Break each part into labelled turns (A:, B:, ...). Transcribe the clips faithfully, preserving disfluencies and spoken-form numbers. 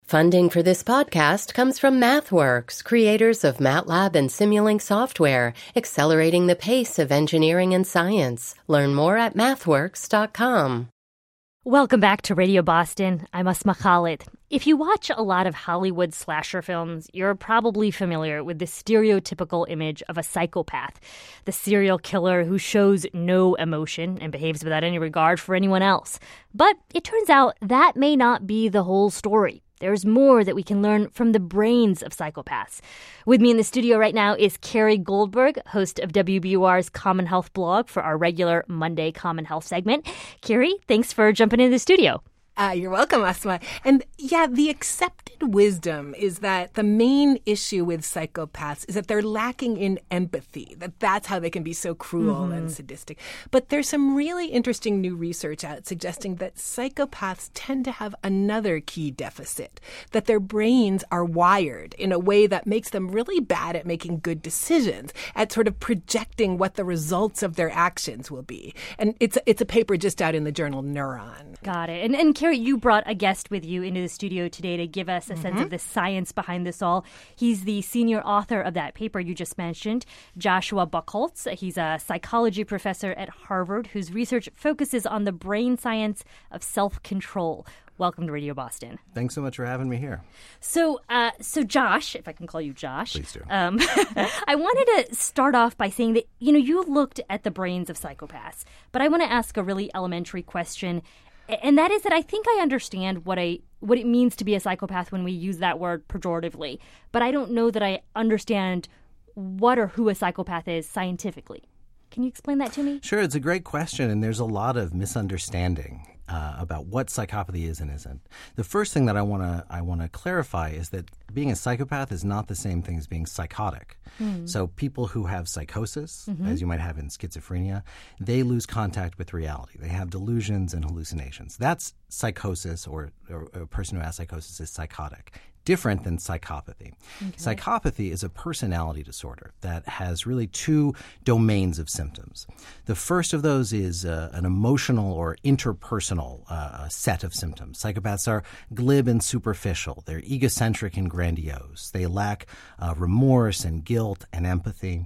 A: Funding for this podcast comes from MathWorks, creators of MATLAB and Simulink software, accelerating the pace of engineering and science. Learn more at mathworks dot com.
B: Welcome back to Radio Boston. I'm Asma Khalid. If you watch a lot of Hollywood slasher films, you're probably familiar with the stereotypical image of a psychopath, the serial killer who shows no emotion and behaves without any regard for anyone else. But it turns out that may not be the whole story. There's more that we can learn from the brains of psychopaths. With me in the studio right now is Carrie Goldberg, host of W B U R's Common Health blog for our regular Monday Common Health segment. Carrie, thanks for jumping into the studio.
C: Uh, you're welcome, Asma. And yeah, the accepted wisdom is that the main issue with psychopaths is that they're lacking in empathy, that that's how they can be so cruel mm-hmm. and sadistic. But there's some really interesting new research out suggesting that psychopaths tend to have another key deficit, that their brains are wired in a way that makes them really bad at making good decisions, at sort of projecting what the results of their actions will be. And it's, it's a paper just out in the journal Neuron.
B: Got it. And, and Carrie, you brought a guest with you into the studio today to give us a mm-hmm. sense of the science behind this all. He's the senior author of that paper you just mentioned, Joshua Buchholz. He's a psychology professor at Harvard whose research focuses on the brain science of self-control. Welcome to Radio Boston.
D: Thanks so much for having me here.
B: So, uh, so Josh, if I can call you Josh.
D: Please do.
B: Um, I wanted to start off by saying that, you know, you looked at the brains of psychopaths, but I want to ask a really elementary question. And that is that I think I understand what I what it means to be a psychopath when we use that word pejoratively, but I don't know that I understand what or who a psychopath is scientifically. Can you explain that to me?
D: Sure, it's a great question, and there's a lot of misunderstanding uh, about what psychopathy is and isn't. The first thing that I want to I want to clarify is that being a psychopath is not the same thing as being psychotic. Mm. So people who have psychosis, mm-hmm. as you might have in schizophrenia, they lose contact with reality. They have delusions and hallucinations. That's psychosis, or, or a person who has psychosis is psychotic. Different than psychopathy. Okay. Psychopathy is a personality disorder that has really two domains of symptoms. The first of those is uh, an emotional or interpersonal uh, set of symptoms. Psychopaths are glib and superficial. They're egocentric and grandiose. They lack uh, remorse and guilt and empathy.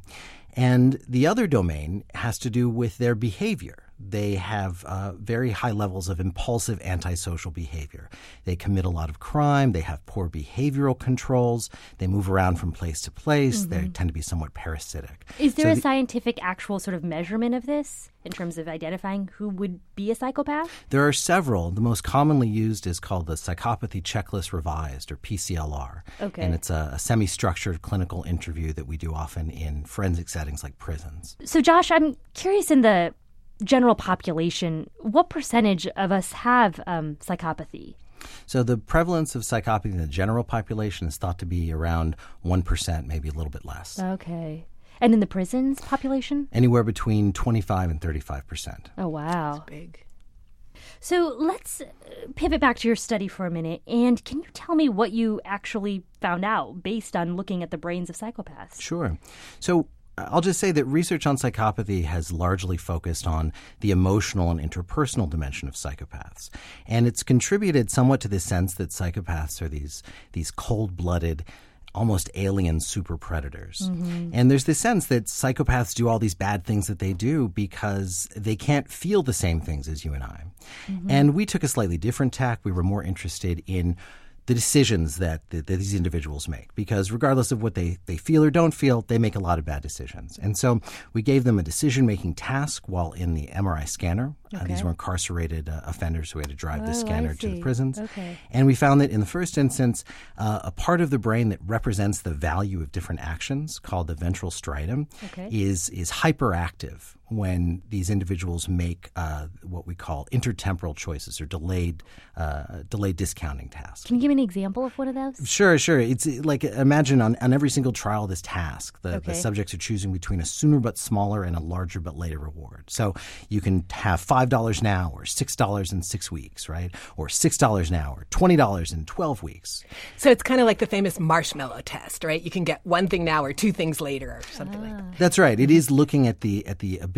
D: And the other domain has to do with their behavior. They have uh, very high levels of impulsive antisocial behavior. They commit a lot of crime. They have poor behavioral controls. They move around from place to place. Mm-hmm. They tend to be somewhat parasitic.
B: Is there
D: so
B: a
D: the,
B: scientific actual sort of measurement of this in terms of identifying who would be a psychopath?
D: There are several. The most commonly used is called the Psychopathy Checklist Revised, or P C L R.
B: Okay.
D: And it's a, a semi-structured clinical interview that we do often in forensic settings like prisons.
B: So, Josh, I'm curious, in the general population, what percentage of us have um, psychopathy?
D: So the prevalence of psychopathy in the general population is thought to be around one percent, maybe a little bit less.
B: Okay. And in the prisons population?
D: Anywhere between twenty-five and thirty-five percent.
B: Oh, wow.
C: That's big.
B: So let's pivot back to your study for a minute. And can you tell me what you actually found out based on looking at the brains of psychopaths?
D: Sure. So I'll just say that research on psychopathy has largely focused on the emotional and interpersonal dimension of psychopaths. And it's contributed somewhat to this sense that psychopaths are these, these cold-blooded, almost alien super predators. Mm-hmm. And there's this sense that psychopaths do all these bad things that they do because they can't feel the same things as you and I. Mm-hmm. And we took a slightly different tack. We were more interested in the decisions that, that, that these individuals make, because regardless of what they, they feel or don't feel, they make a lot of bad decisions. And so we gave them a decision-making task while in the M R I scanner. Okay. Uh, these were incarcerated uh, offenders who had to drive oh, the scanner to the prisons.
B: Okay.
D: And we found that in the first instance, uh, a part of the brain that represents the value of different actions, called the ventral striatum,
B: okay.
D: is, is hyperactive when these individuals make uh, what we call intertemporal choices, or delayed uh, delayed discounting tasks.
B: Can you give me an example of one of those?
D: Sure, sure. It's like, imagine on, on every single trial of this task, the,
B: okay.
D: the subjects are choosing between a sooner but smaller and a larger but later reward. So you can have five dollars now, or six dollars in six weeks, right? Or six dollars now, or twenty dollars in twelve weeks.
C: So it's kind of like the famous marshmallow test, right? You can get one thing now or two things later or something
B: ah.
C: like that.
D: That's right. It is looking at the at the ability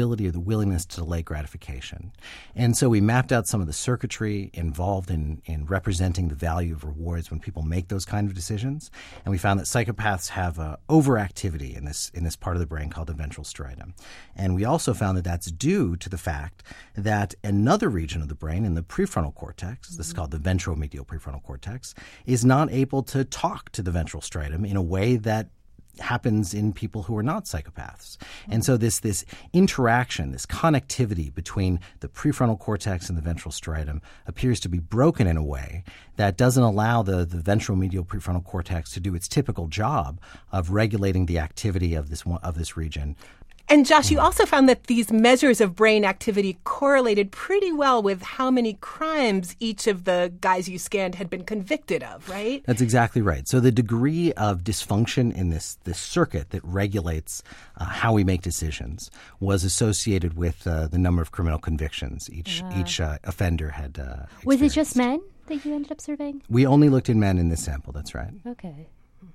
D: ability or the willingness to delay gratification. And so we mapped out some of the circuitry involved in, in representing the value of rewards when people make those kind of decisions. And we found that psychopaths have uh, overactivity in this in this part of the brain called the ventral striatum. And we also found that that's due to the fact that another region of the brain in the prefrontal cortex, mm-hmm. this is called the ventromedial prefrontal cortex, is not able to talk to the ventral striatum in a way that happens in people who are not psychopaths. And so this this interaction, this connectivity between the prefrontal cortex and the ventral striatum appears to be broken in a way that doesn't allow the, the ventromedial prefrontal cortex to do its typical job of regulating the activity of this of this region.
C: And Josh, you also found that these measures of brain activity correlated pretty well with how many crimes each of the guys you scanned had been convicted of, right?
D: That's exactly right. So the degree of dysfunction in this, this circuit that regulates uh, how we make decisions was associated with uh, the number of criminal convictions each uh. each uh, offender had uh, experienced.
B: Was it just men that you ended up surveying?
D: We only looked in men in this sample, that's right.
B: Okay.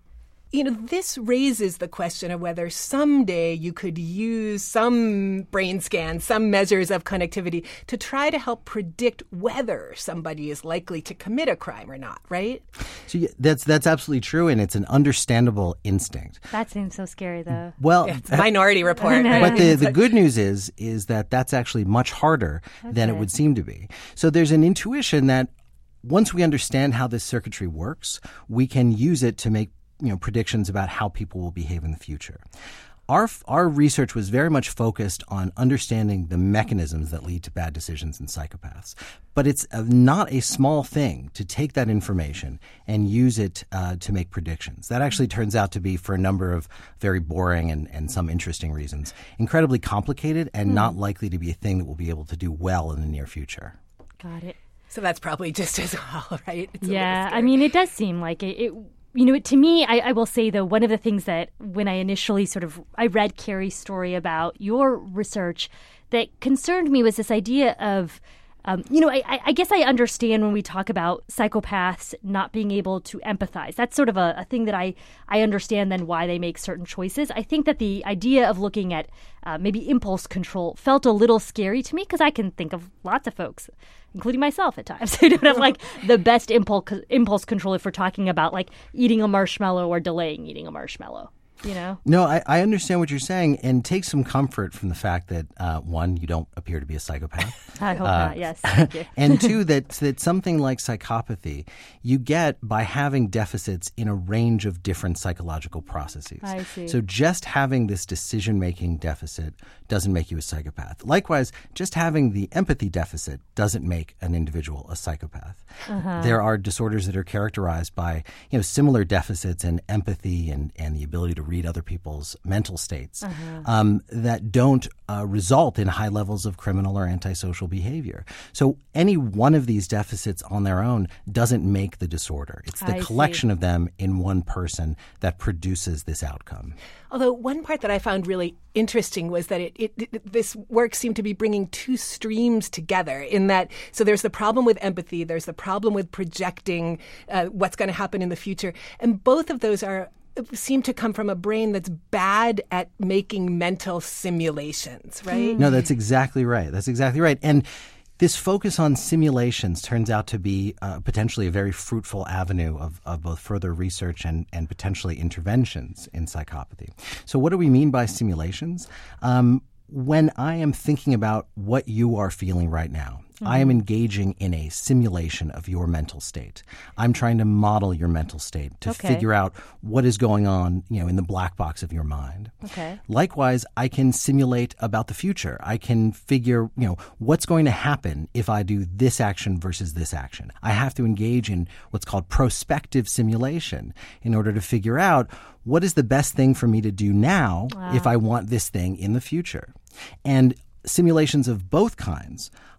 C: You know, this raises the question of whether someday you could use some brain scans, some measures of connectivity to try to help predict whether somebody is likely to commit a crime or not, right?
D: So yeah, that's that's absolutely true, and it's an understandable instinct.
B: That seems so scary, though.
D: Well,
C: yeah, it's a Minority Report.
D: But the, the good news is is that that's actually much harder okay. than it would seem to be. So there's an intuition that once we understand how this circuitry works, we can use it to make you know, predictions about how people will behave in the future. Our our research was very much focused on understanding the mechanisms that lead to bad decisions in psychopaths. But it's a, not a small thing to take that information and use it uh, to make predictions. That actually turns out to be, for a number of very boring and, and some interesting reasons, incredibly complicated and hmm. not likely to be a thing that we'll be able to do well in the near future.
B: Got it.
C: So that's probably just as well, right? It's
B: yeah, I mean, it does seem like it, it You know, to me, I, I will say, though, one of the things that when I initially sort of, I read Carrie's story about your research that concerned me was this idea of, um, you know, I, I guess I understand when we talk about psychopaths not being able to empathize. That's sort of a, a thing that I, I understand then why they make certain choices. I think that the idea of looking at uh, maybe impulse control felt a little scary to me because I can think of lots of folks, including myself at times, who don't have like the best impulse impulse control if we're talking about like eating a marshmallow or delaying eating a marshmallow. You know?
D: No, I, I understand what you're saying, and take some comfort from the fact that, uh, one, you don't appear to be a psychopath.
B: I hope
D: uh,
B: not, yes. Thank you.
D: And two, that, that something like psychopathy you get by having deficits in a range of different psychological processes.
B: I see.
D: So just having this decision-making deficit doesn't make you a psychopath. Likewise, just having the empathy deficit doesn't make an individual a psychopath. Uh-huh. There are disorders that are characterized by, you know, similar deficits in empathy and, and the ability to read other people's mental states uh-huh. um, that don't uh, result in high levels of criminal or antisocial behavior. So any one of these deficits on their own doesn't make the disorder. It's the
B: I
D: collection
B: see.
D: of them in one person that produces this outcome.
C: Although one part that I found really interesting was that it, it, it this work seemed to be bringing two streams together in that, so there's the problem with empathy, there's the problem with projecting uh, what's going to happen in the future, and both of those are seem to come from a brain that's bad at making mental simulations, right?
D: No, that's exactly right. That's exactly right. And this focus on simulations turns out to be uh, potentially a very fruitful avenue of, of both further research and, and potentially interventions in psychopathy. So what do we mean by simulations? Um, when I am thinking about what you are feeling right now, Mm-hmm. I am engaging in a simulation of your mental state. I'm trying to model your mental state to
B: okay.
D: figure out what is going on, you know, in the black box of your mind.
B: Okay.
D: Likewise, I can simulate about the future. I can figure, you know, what's going to happen if I do this action versus this action. I have to engage in what's called prospective simulation in order to figure out what is the best thing for me to do now wow. if I want this thing in the future. And simulations of both kinds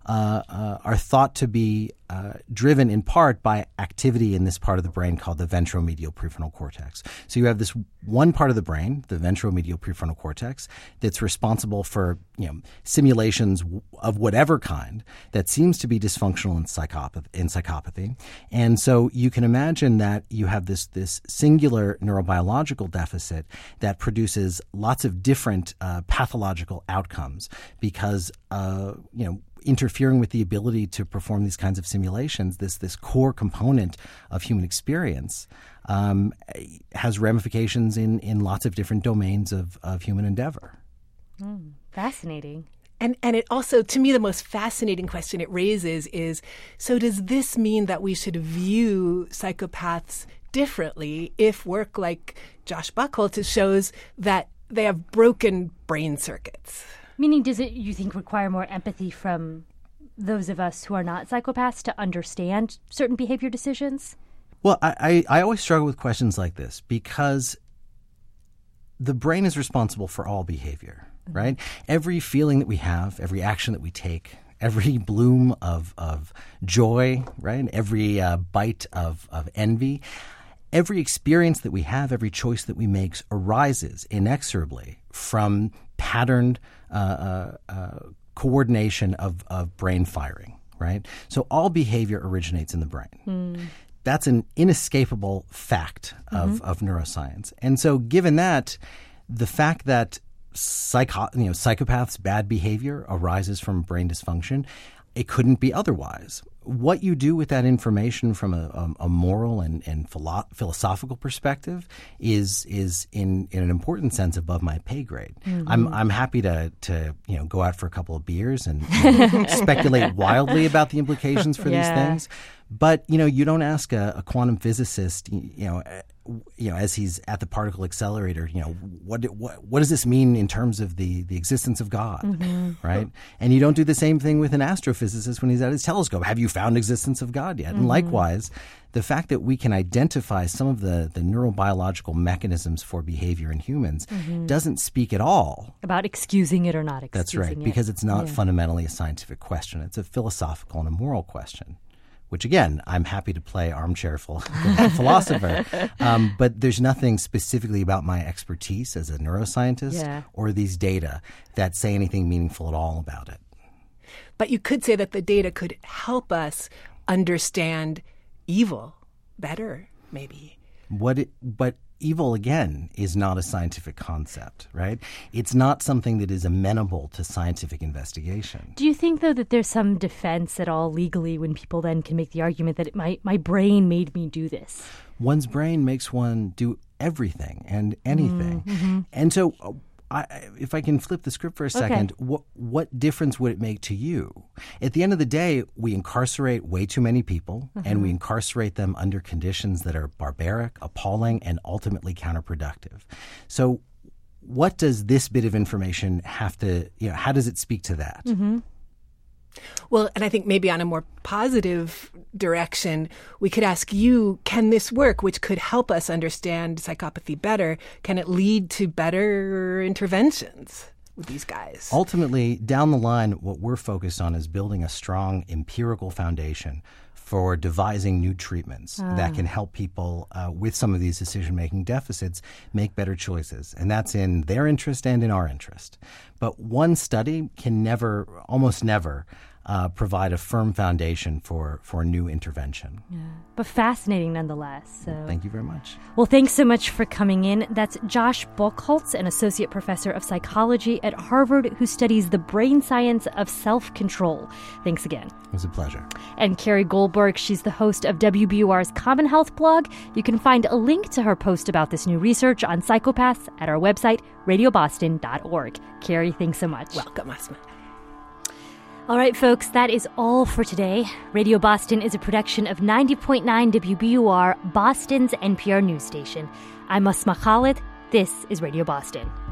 D: uh, uh, are thought to be uh, driven in part by activity in this part of the brain called the ventromedial prefrontal cortex. So you have this one part of the brain, the ventromedial prefrontal cortex, that's responsible for, you know, simulations of whatever kind that seems to be dysfunctional in psychopathy. In psychopathy. And so you can imagine that you have this, this singular neurobiological deficit that produces lots of different uh, pathological outcomes because, uh, you know, interfering with the ability to perform these kinds of simulations, this this core component of human experience, um, has ramifications in, in lots of different domains of, of human endeavor.
B: Mm, fascinating.
C: And and it also, to me, the most fascinating question it raises is, so does this mean that we should view psychopaths differently if work like Josh Buchholz shows that they have broken brain circuits?
B: Meaning, does it, you think, require more empathy from those of us who are not psychopaths to understand certain behavior decisions?
D: Well, I, I, I always struggle with questions like this because the brain is responsible for all behavior, mm-hmm. right? Every feeling that we have, every action that we take, every bloom of, of joy, right? Every uh, bite of, of envy, every experience that we have, every choice that we make arises inexorably from patterned uh, uh, uh, coordination of, of brain firing, right? So all behavior originates in the brain. Mm. That's an inescapable fact of, mm-hmm. of neuroscience. And so given that, the fact that psycho- you know, psychopaths' bad behavior arises from brain dysfunction, it couldn't be otherwise. What you do with that information from a, a, a moral and, and philo- philosophical perspective is is in, in an important sense above my pay grade. Mm-hmm. I'm I'm happy to to you know go out for a couple of beers and you know, speculate wildly about the implications for yeah. these things. But you know you don't ask a, a quantum physicist you, you know. You know, as he's at the particle accelerator, you know, what what what does this mean in terms of the, the existence of God, mm-hmm. right? And you don't do the same thing with an astrophysicist when he's at his telescope. Have you found existence of God yet? Mm-hmm. And likewise, the fact that we can identify some of the, the neurobiological mechanisms for behavior in humans mm-hmm. doesn't speak at all
B: about excusing it or not excusing it.
D: That's right,
B: it.
D: because it's not
B: yeah.
D: fundamentally a scientific question. It's a philosophical and a moral question. Which, again, I'm happy to play armchair philosopher. Um, but there's nothing specifically about my expertise as a neuroscientist yeah. or these data that say anything meaningful at all about it.
C: But you could say that the data could help us understand evil better, maybe.
D: What it, but evil, again, is not a scientific concept, right? It's not something that is amenable to scientific investigation.
B: Do you think, though, that there's some defense at all legally when people then can make the argument that it, my, my brain made me do this?
D: One's brain makes one do everything and anything. Mm-hmm. And so I, if I can flip the script for a second, okay. what what difference would it make to you? At the end of the day, we incarcerate way too many people, mm-hmm. and we incarcerate them under conditions that are barbaric, appalling, and ultimately counterproductive. So what does this bit of information have to, you know, how does it speak to that?
C: Mm-hmm. Well, and I think maybe on a more positive direction, we could ask you, can this work, which could help us understand psychopathy better? Can it lead to better interventions with these guys?
D: Ultimately, down the line, what we're focused on is building a strong empirical foundation for devising new treatments ah. that can help people uh, with some of these decision-making deficits make better choices. And that's in their interest and in our interest. But one study can never, almost never, Uh, provide a firm foundation for, for new intervention.
B: Yeah. But fascinating nonetheless. So.
D: Thank you very much.
B: Well, thanks so much for coming in. That's Josh Buchholz, an associate professor of psychology at Harvard who studies the brain science of self-control. Thanks again.
D: It was a pleasure.
B: And Carrie Goldberg, she's the host of W B U R's Common Health blog. You can find a link to her post about this new research on psychopaths at our website, radio boston dot org. Carrie, thanks so much.
C: Welcome, Asma.
B: All right, folks, that is all for today. Radio Boston is a production of ninety point nine W B U R, Boston's N P R news station. I'm Asma Khalid. This is Radio Boston.